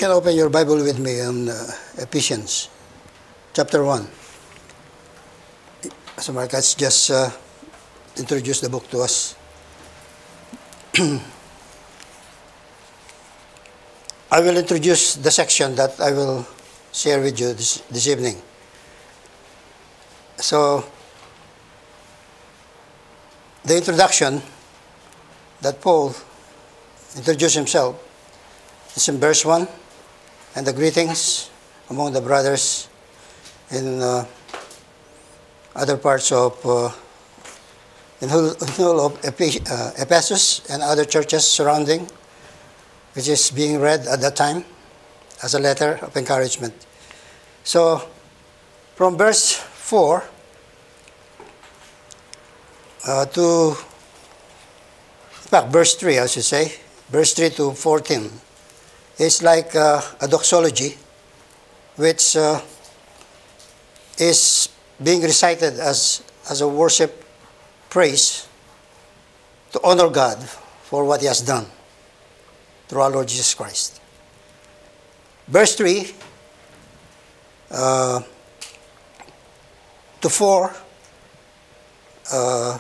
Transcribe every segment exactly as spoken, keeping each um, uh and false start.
can open your Bible with me on uh, Ephesians chapter one. So Marcus just uh, introduced the book to us. I will introduce the section that I will share with you this, this evening. So, the introduction that Paul introduced himself is in verse one, and the greetings among the brothers in uh, other parts of uh, in whole, whole of Ephes- uh, Ephesus and other churches surrounding, which is being read at that time as a letter of encouragement. So, from verse four uh, to, in fact, verse three, I should say, verse three to fourteen, is like uh, a doxology, which uh, is being recited as, as a worship praise to honor God for what He has done through our Lord Jesus Christ. Verse three uh, to four uh,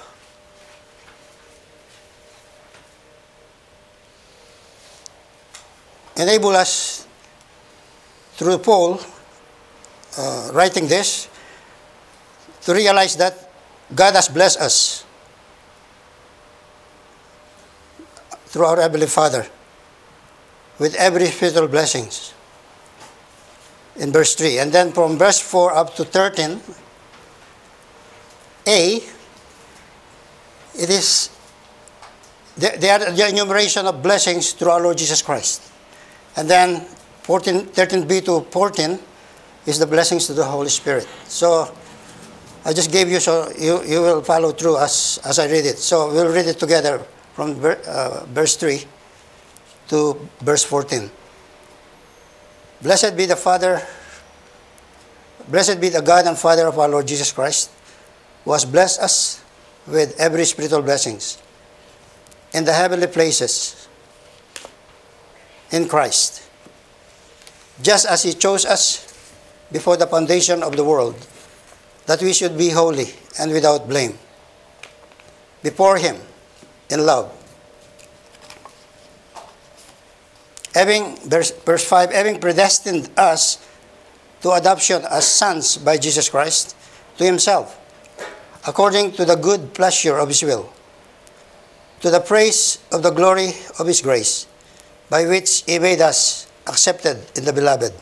enable us, through Paul uh, writing this, to realize that God has blessed us through our Heavenly Father with every spiritual blessings in verse three. And then from verse four up to thirteen, A, it is the, they are the enumeration of blessings through our Lord Jesus Christ. And then fourteen, thirteen b to fourteen is the blessings to the Holy Spirit. So I just gave you so you, you will follow through as, as I read it. So we'll read it together from ver, uh, verse three to verse fourteen. Blessed be the Father, blessed be the God and Father of our Lord Jesus Christ, who has blessed us with every spiritual blessings in the heavenly places in Christ, just as He chose us before the foundation of the world, that we should be holy and without blame before Him in love. Having, verse, verse five, having predestined us to adoption as sons by Jesus Christ to Himself, according to the good pleasure of His will, to the praise of the glory of His grace, by which He made us accepted in the Beloved.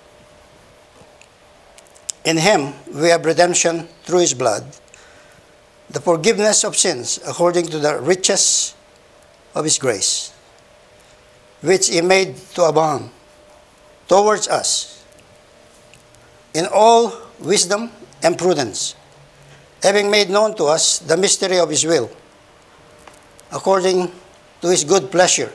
In Him we have redemption through His blood, the forgiveness of sins according to the riches of His grace, which He made to abound towards us in all wisdom and prudence, having made known to us the mystery of His will, according to His good pleasure,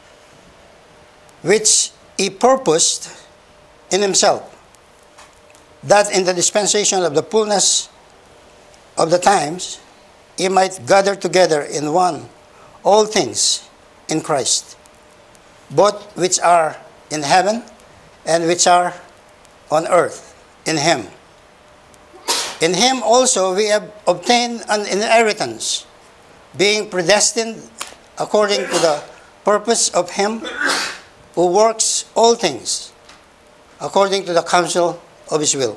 which He purposed in Himself, that in the dispensation of the fullness of the times He might gather together in one all things in Christ, both which are in heaven and which are on earth in Him. In Him also we have obtained an inheritance, being predestined according to the purpose of Him who works all things according to the counsel of His will,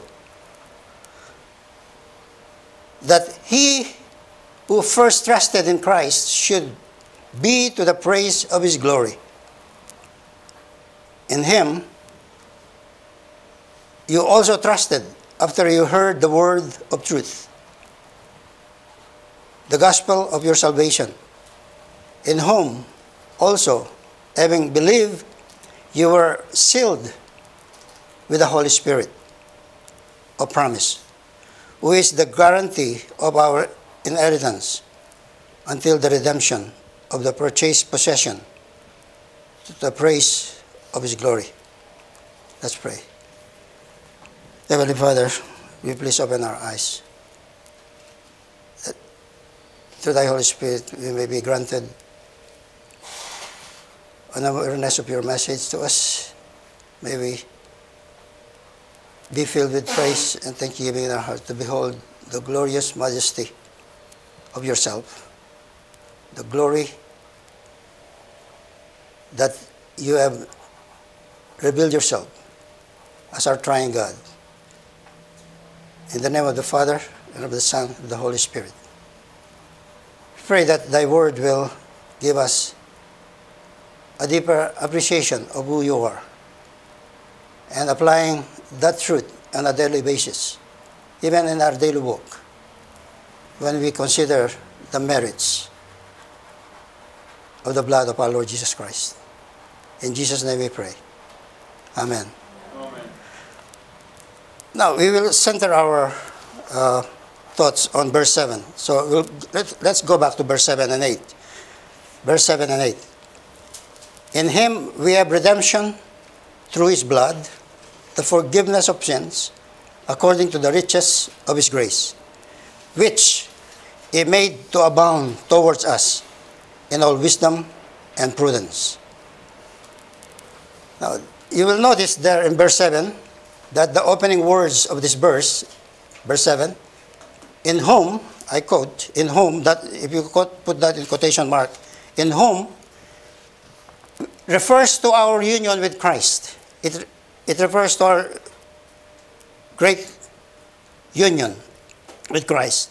that He who first trusted in Christ should be to the praise of His glory. In Him you also trusted after you heard the word of truth, the gospel of your salvation, in whom also, having believed, you were sealed with the Holy Spirit of promise, who is the guarantee of our inheritance until the redemption of the purchased possession, to the praise of His glory. Let's pray. Heavenly Father, will you please open our eyes, that through Thy Holy Spirit we may be granted an awareness of Your message to us, May we be filled with praise and thanksgiving in our hearts to behold the glorious majesty of yourself, the glory that you have revealed yourself as our triune God. In the name of the Father, and of the Son, and of the Holy Spirit. Pray that thy word will give us a deeper appreciation of who you are, and applying that truth on a daily basis, even in our daily walk, when we consider the merits of the blood of our Lord Jesus Christ. In Jesus' name we pray. Amen. Amen. Now we will center our uh, thoughts on verse seven. So we'll, let, let's go back to verse seven and eight. Verse seven and eight. In him we have redemption through his blood, the forgiveness of sins, according to the riches of his grace, which he made to abound towards us in all wisdom and prudence. Now, you will notice there in verse seven that the opening words of this verse, verse seven, in whom, I quote, in whom, that if you quote, put that in quotation mark, in whom refers to our union with Christ. It, it refers to our great union with Christ.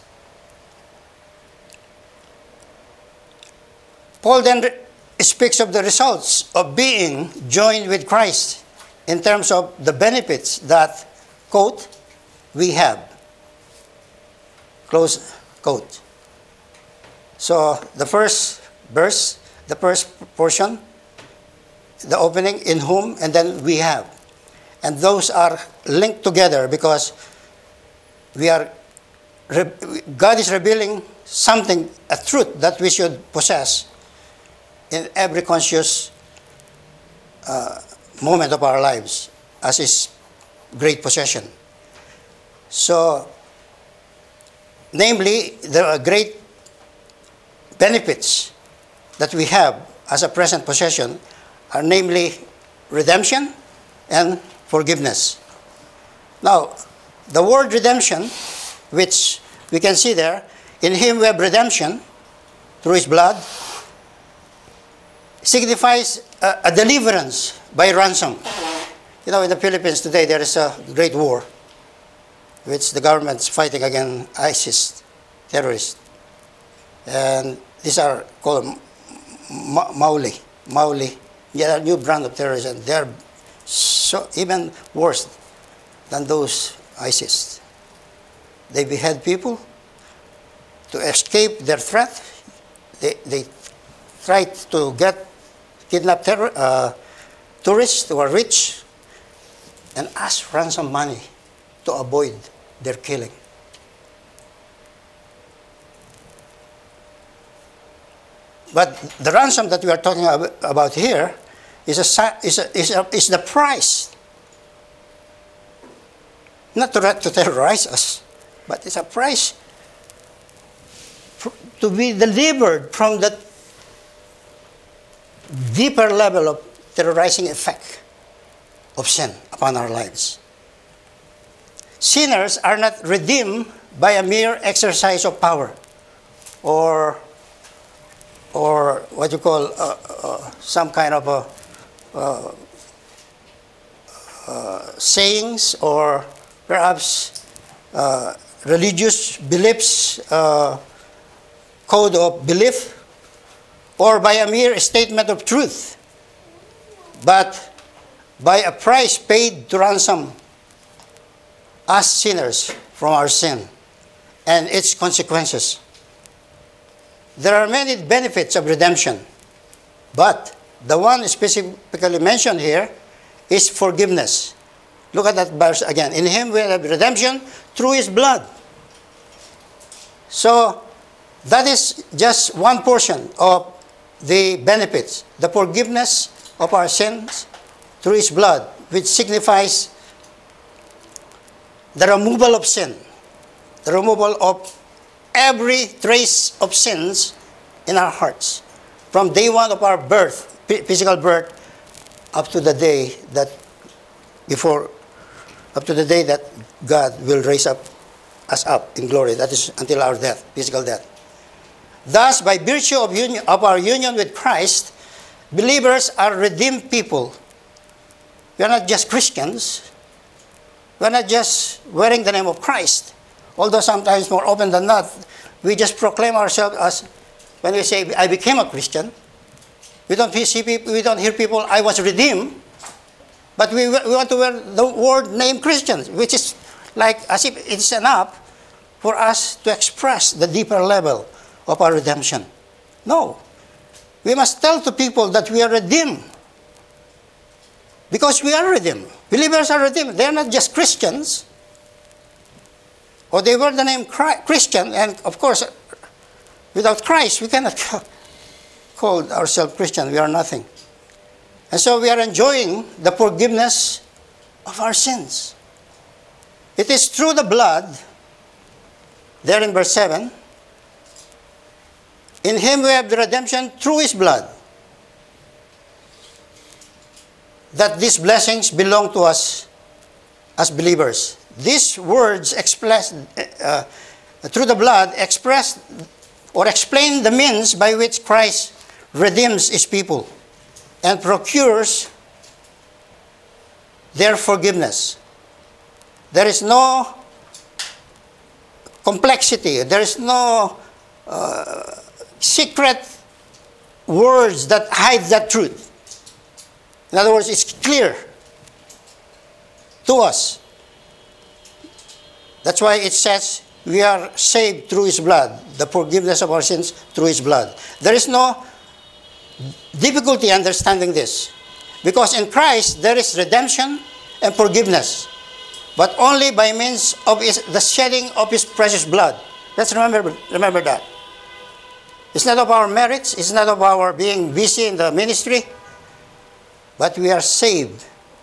Paul then speaks of the results of being joined with Christ in terms of the benefits that, quote, we have. Close quote. So the first verse, the first portion, the opening, in whom, and then we have. And those are linked together because we are, God is revealing something, a truth that we should possess in every conscious uh, moment of our lives as his great possession. So, namely, there are great benefits that we have as a present possession are namely redemption and forgiveness. Now, the word redemption, which we can see there, in him we have redemption through his blood, signifies a, a deliverance by ransom. You know, in the Philippines today there is a great war which the government is fighting against ISIS, terrorists. And these are called Ma- Mauli. Mauli. They are a new brand of terrorism. They are so even worse than those ISIS. They behead people to escape their threat. They, they try to get kidnap terror, uh, tourists who are rich and ask ransom money to avoid their killing. But the ransom that we are talking about here is, a, is, a, is, a, is the price. Not to, to terrorize us, but it's a price for, to be delivered from that deeper level of terrorizing effect of sin upon our lives. Sinners are not redeemed by a mere exercise of power or or what you call uh, uh, some kind of a, uh, uh, sayings or perhaps uh, religious beliefs, uh, code of belief, or by a mere statement of truth, but by a price paid to ransom us sinners from our sin and its consequences. There are many benefits of redemption, but the one specifically mentioned here is forgiveness. Look at that verse again. In him we have redemption through his blood. So that is just one portion of the benefits, the forgiveness of our sins through his blood, which signifies the removal of sin, the removal of every trace of sins in our hearts, from day one of our birth, physical birth, up to the day that before, up to the day that God will raise up us up in glory. That is until our death, physical death. Thus, by virtue of, union, of our union with Christ, believers are redeemed people. We are not just Christians. We are not just wearing the name of Christ. Although sometimes more often than not, we just proclaim ourselves as, when we say, I became a Christian. We don't see people, we don't hear people, I was redeemed. But we, we want to wear the word name Christians, which is like as if it's enough for us to express the deeper level of our redemption. No. We must tell to people that we are redeemed. Because we are redeemed. Believers are redeemed. They are not just Christians. Or they wear the name Christian, and of course, without Christ, we cannot call ourselves Christian. We are nothing. And so we are enjoying the forgiveness of our sins. It is through the blood, there in verse seven, in Him we have the redemption through His blood, that these blessings belong to us as believers. These words expressed uh, through the blood express or explain the means by which Christ redeems His people and procures their forgiveness. There is no complexity. There is no uh, secret words that hide that truth. In other words, it's clear to us. That's why it says we are saved through His blood, the forgiveness of our sins through His blood. There is no difficulty understanding this, because in Christ there is redemption and forgiveness, but only by means of his, the shedding of His precious blood. Let's remember, remember that. It's not of our merits, it's not of our being busy in the ministry, but we are saved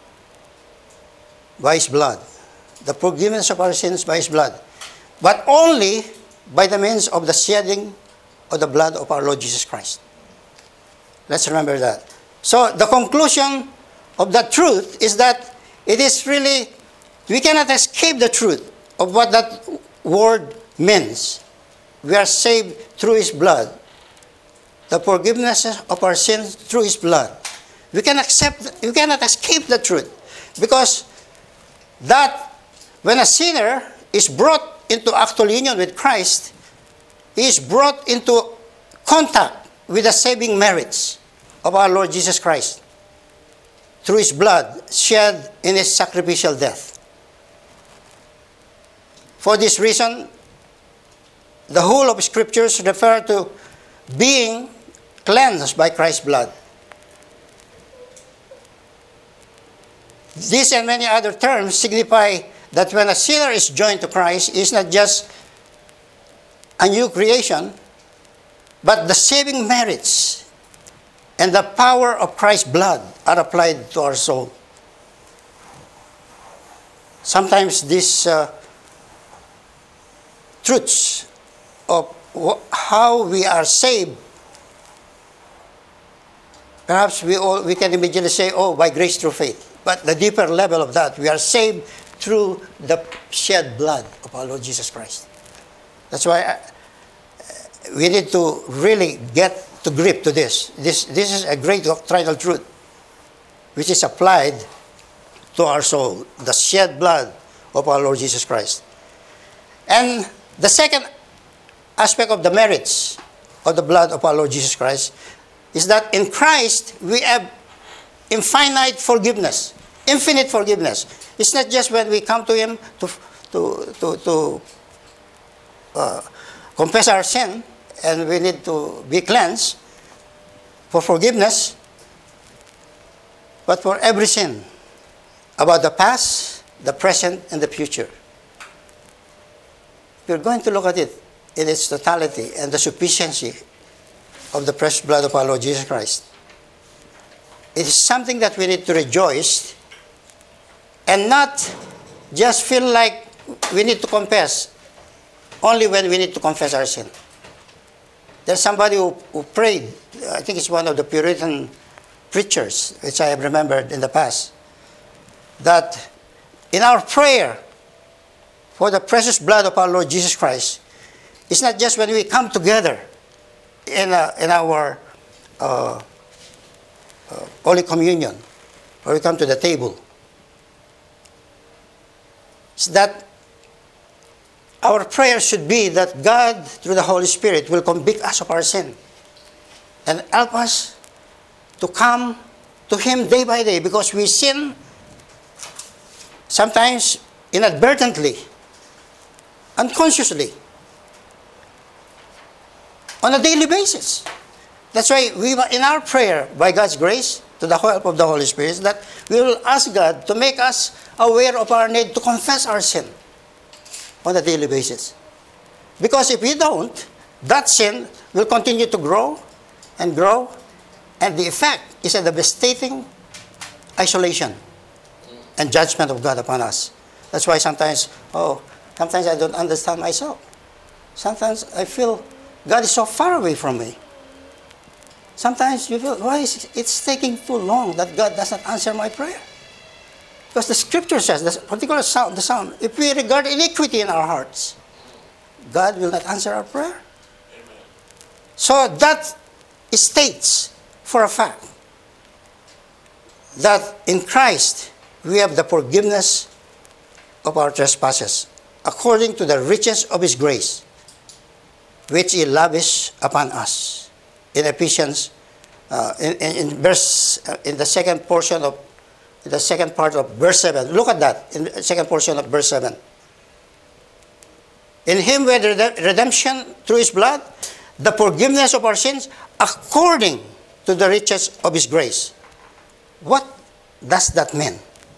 by His blood. The forgiveness of our sins by His blood. But only by the means of the shedding of the blood of our Lord Jesus Christ. Let's remember that. So the conclusion of that truth is that it is really, we cannot escape the truth of what that word means. We are saved through His blood. The forgiveness of our sins through His blood. We can accept, we cannot escape the truth. Because that when a sinner is brought into actual union with Christ, he is brought into contact with the saving merits of our Lord Jesus Christ through His blood shed in His sacrificial death. For this reason, the whole of Scriptures refer to being cleansed by Christ's blood. These and many other terms signify that when a sinner is joined to Christ, he is not just a new creation, but the saving merits and the power of Christ's blood are applied to our soul. Sometimes these uh, truths of how we are saved, perhaps we all, we can immediately say, oh, by grace through faith. But the deeper level of that, we are saved through the shed blood of our Lord Jesus Christ. That's why I, we need to really get to grip to this. This, this is a great doctrinal truth which is applied to our soul, the shed blood of our Lord Jesus Christ. And the second aspect of the merits of the blood of our Lord Jesus Christ is that in Christ we have infinite forgiveness, infinite forgiveness. It's not just when we come to Him to to to, to uh, confess our sin and we need to be cleansed for forgiveness, but for every sin about the past, the present, and the future. We're going to look at it in its totality and the sufficiency of the precious blood of our Lord Jesus Christ. It is something that we need to rejoice and not just feel like we need to confess only when we need to confess our sin. There's somebody who, who prayed, I think it's one of the Puritan preachers, which I have remembered in the past, that in our prayer for the precious blood of our Lord Jesus Christ, it's not just when we come together in, a, in our uh, uh, Holy Communion, or we come to the table. It's that our prayer should be that God, through the Holy Spirit, will convict us of our sin and help us to come to Him day by day, because we sin sometimes inadvertently, unconsciously, on a daily basis. That's why we, in our prayer, by God's grace, to the help of the Holy Spirit, that we will ask God to make us aware of our need to confess our sin on a daily basis. Because if we don't, that sin will continue to grow and grow, and the effect is a devastating isolation and judgment of God upon us. That's why sometimes, oh, sometimes I don't understand myself. Sometimes I feel God is so far away from me. Sometimes you feel, why is it's taking too long that God doesn't answer my prayer? Because the scripture says, this particular psalm, the psalm, if we regard iniquity in our hearts, God will not answer our prayer. Amen. So that states for a fact that in Christ we have the forgiveness of our trespasses, according to the riches of His grace, which He lavished upon us. In Ephesians, uh, in, in, in verse, uh, in the second portion of, in the second part of verse seven. Look at that, in the second portion of verse seven. In Him we had redemption through His blood, the forgiveness of our sins, according to the riches of His grace. What does that mean?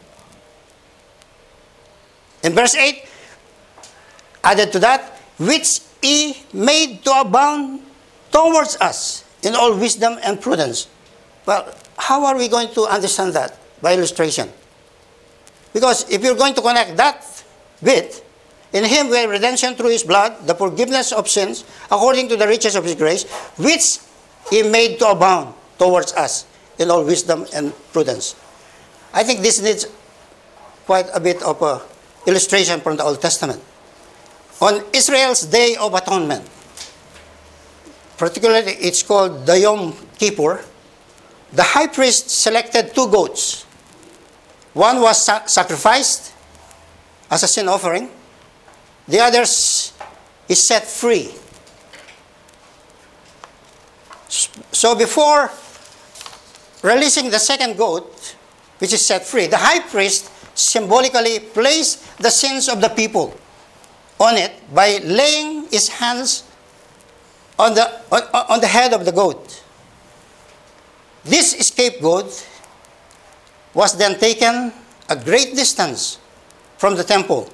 In verse eight, added to that, which He made to abound towards us in all wisdom and prudence. Well, how are we going to understand that? By illustration. Because if you're going to connect that bit, in Him we have redemption through His blood, the forgiveness of sins, according to the riches of His grace, which He made to abound towards us in all wisdom and prudence. I think this needs quite a bit of a illustration from the Old Testament. On Israel's Day of Atonement, particularly it's called the Yom Kippur, the high priest selected two goats. One was sa- sacrificed as a sin offering. The other is set free. So before releasing the second goat, which is set free, the high priest symbolically placed the sins of the people on it by laying his hands on the, on, on the head of the goat. This scapegoat was then taken a great distance from the temple,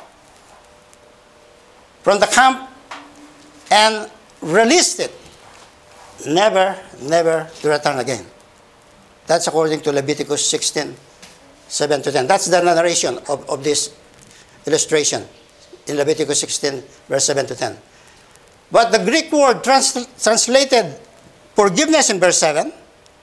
from the camp, and released it, never, never to return again. That's according to Leviticus sixteen, seven to ten. That's the narration of, of this illustration in Leviticus sixteen, verse seven to ten. But the Greek word trans- translated forgiveness in verse seven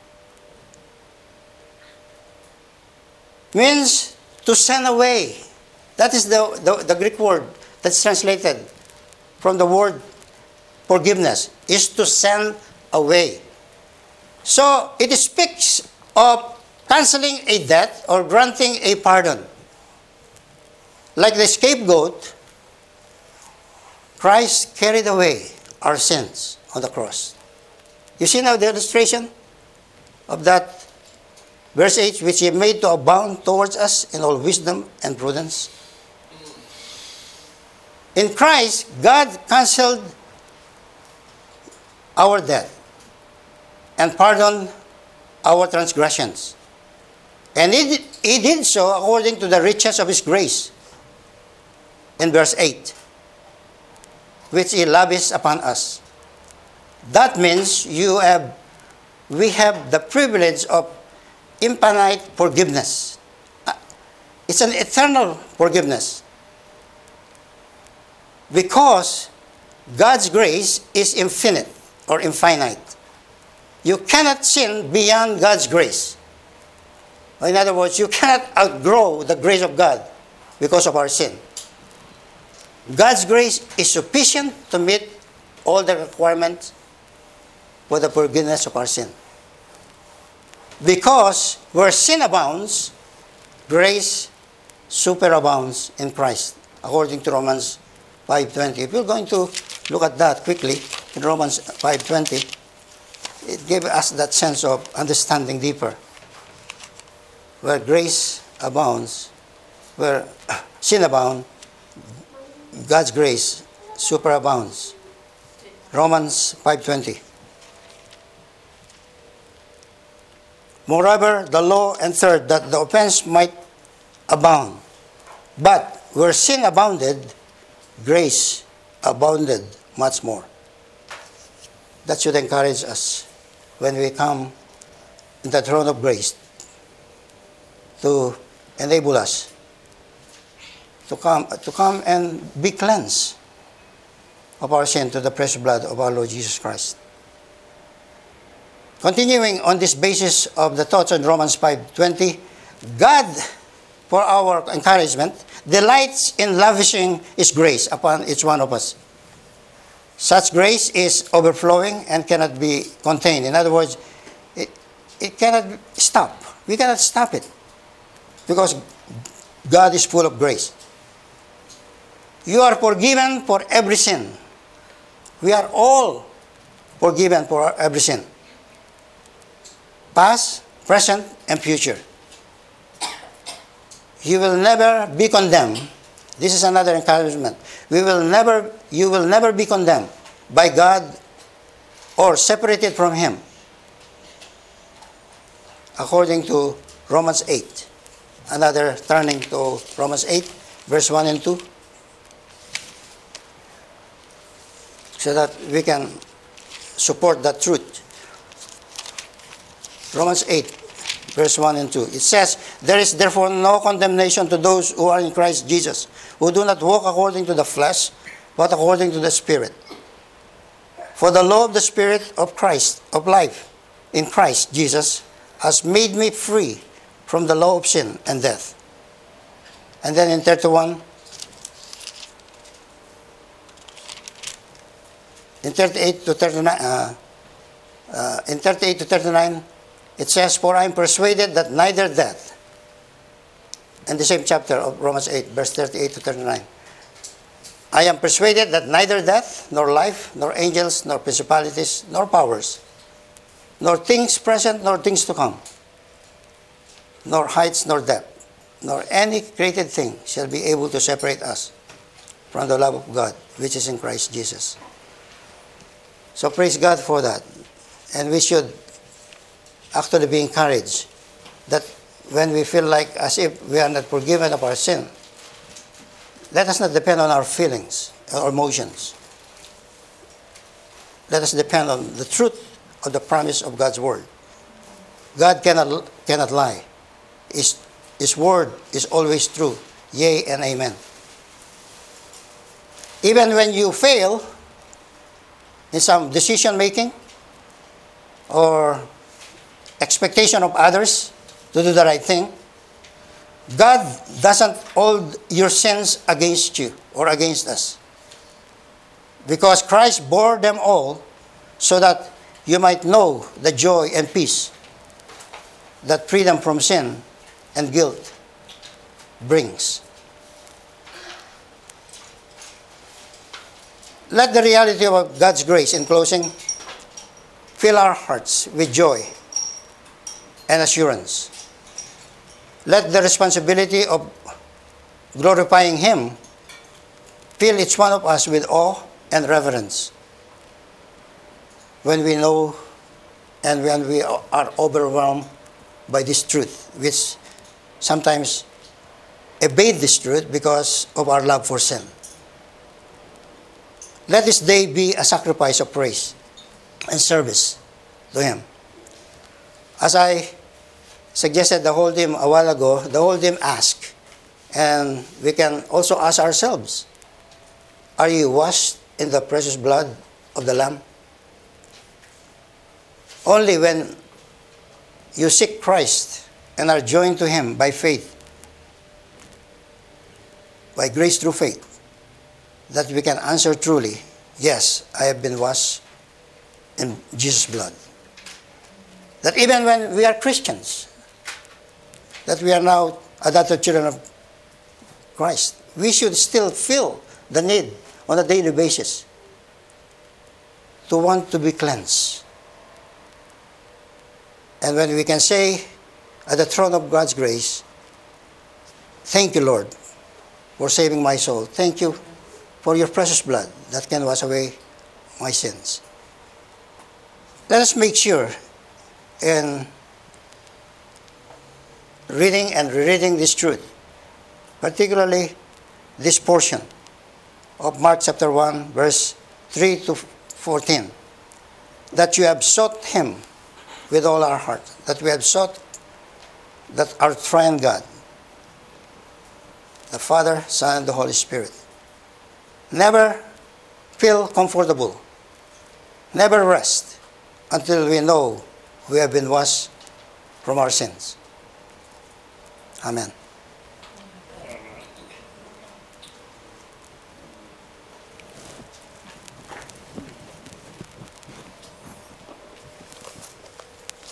means to send away. That is the, the, the Greek word that's translated from the word forgiveness, is to send away. So it speaks of canceling a debt or granting a pardon. Like the scapegoat, Christ carried away our sins on the cross. You see now the illustration of that verse eight, which He made to abound towards us in all wisdom and prudence. In Christ, God canceled our debt and pardoned our transgressions. And He did, he did so according to the riches of His grace in verse eight, which He lavished upon us. That means you have, we have the privilege of infinite forgiveness. It's an eternal forgiveness. Because God's grace is infinite or infinite. You cannot sin beyond God's grace. In other words, you cannot outgrow the grace of God because of our sin. God's grace is sufficient to meet all the requirements for the forgiveness of our sin. Because where sin abounds, grace superabounds in Christ, according to Romans five twenty. If you're going to look at that quickly, in Romans five twenty, it gave us that sense of understanding deeper. Where grace abounds, where sin abounds, God's grace superabounds. Romans five twenty. Moreover, the law entered that the offense might abound. But where sin abounded, grace abounded much more. That should encourage us when we come in the throne of grace to enable us to come to come and be cleansed of our sin to the precious blood of our Lord Jesus Christ. Continuing on this basis of the thoughts on Romans five twenty, God, for our encouragement, delights in lavishing His grace upon each one of us. Such grace is overflowing and cannot be contained. In other words, it, it cannot stop. We cannot stop it because God is full of grace. You are forgiven for every sin. We are all forgiven for every sin. Past, present, and future. You will never be condemned. This is another encouragement. We will never, you will never be condemned by God or separated from Him. According to Romans eight. Another turning to Romans eight, verse one and two. So that we can support that truth. Romans eight, verse one and two. It says, there is therefore no condemnation to those who are in Christ Jesus, who do not walk according to the flesh, but according to the Spirit. For the law of the Spirit of Christ, of life, in Christ Jesus, has made me free from the law of sin and death. And then in thirty-one, in thirty-eight to thirty-nine, uh, uh, in thirty-eight to thirty-nine, it says, for I am persuaded that neither death, in the same chapter of Romans eight, verse thirty-eight to thirty-nine, I am persuaded that neither death, nor life, nor angels, nor principalities, nor powers, nor things present, nor things to come, nor heights, nor depth, nor any created thing shall be able to separate us from the love of God, which is in Christ Jesus. So praise God for that. And we should actually be encouraged that when we feel like as if we are not forgiven of our sin, let us not depend on our feelings or emotions. Let us depend on the truth of the promise of God's word. God cannot, cannot lie. His, His word is always true. Yea and amen. Even when you fail in some decision making or expectation of others to do the right thing, God doesn't hold your sins against you or against us. Because Christ bore them all so that you might know the joy and peace that freedom from sin and guilt brings. Let the reality of God's grace, in closing, fill our hearts with joy and assurance. Let the responsibility of glorifying Him fill each one of us with awe and reverence when we know and when we are overwhelmed by this truth, which sometimes evade this truth because of our love for sin. Let this day be a sacrifice of praise and service to Him. As I suggested the whole hymn a while ago, the whole hymn ask, and we can also ask ourselves, are you washed in the precious blood of the Lamb? Only when you seek Christ and are joined to him by faith, by grace through faith, that we can answer truly, yes, I have been washed in Jesus' blood. That even when we are Christians, that we are now adopted children of Christ, we should still feel the need on a daily basis to want to be cleansed. And when we can say at the throne of God's grace, thank you, Lord, for saving my soul. Thank you for your precious blood that can wash away my sins. Let us make sure in reading and rereading this truth, particularly this portion of Mark chapter one, verse three to fourteen, that you have sought him with all our heart, that we have sought that our triune God, the Father, Son, and the Holy Spirit. Never feel comfortable, never rest until we know we have been washed from our sins. Amen.